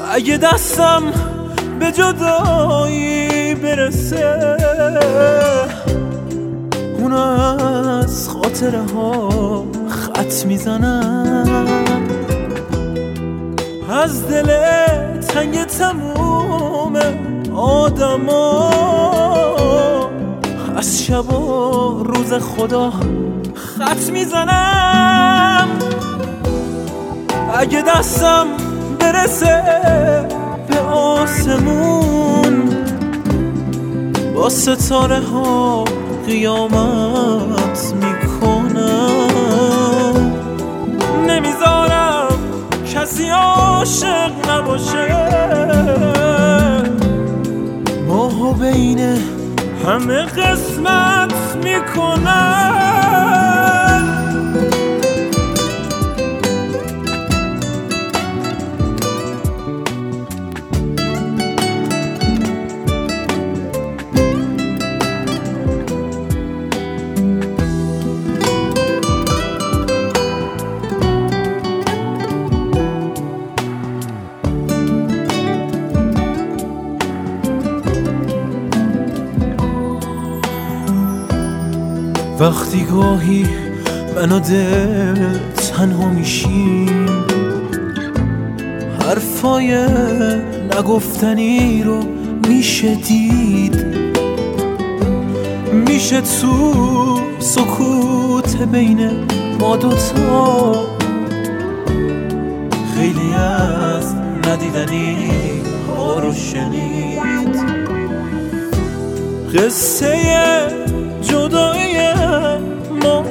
اگه دستم به جدایی برسه، اون از خاطره ها خط میزنم، از دل تنگ تموم آدما، از شب و روز خدا خط میزنم. اگه دستم برسه به آسمون، با ستاره ها قیامت میکنم، نمیذارم کسی عاشق نباشه، ماهو بین همه قسمت میکنم. وقتی گاهی من و دل تنها میشیم، حرفای نگفتنی رو میشه دید، میشه تو سکوت بین ما دوتا خیلی از ندیدنی ها رو شنید. قصه جدایی ما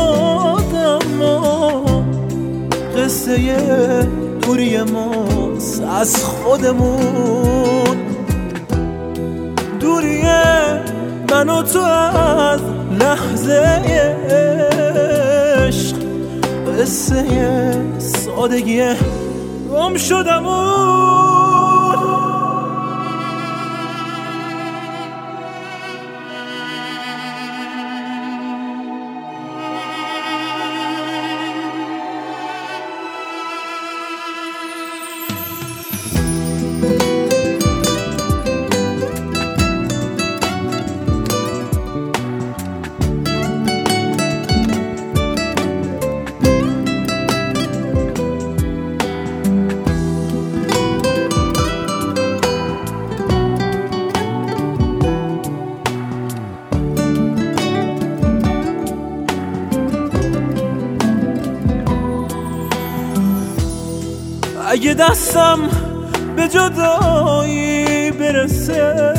آدما، قصه دوری ماست از خودمون، دوری من و تو از لحظه عشق، قصه سادگی گم شدمون. اگه دستم به جدایی برسه،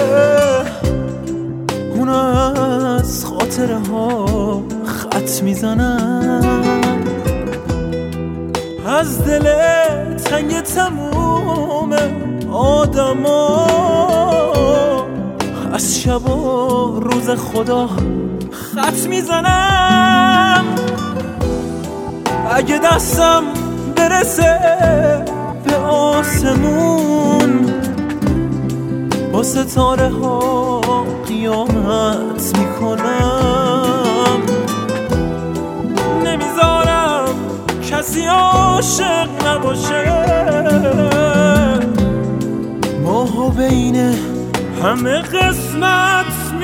اون از خاطره ها خط میزنم، از دل تنگ تموم آدما، از شب و روز خدا خط میزنم. اگه دستم برسه به آسمون، با ستاره ها قیامت میکنم، نمیذارم کسی عاشق نباشه، ماهو بین همه قسمت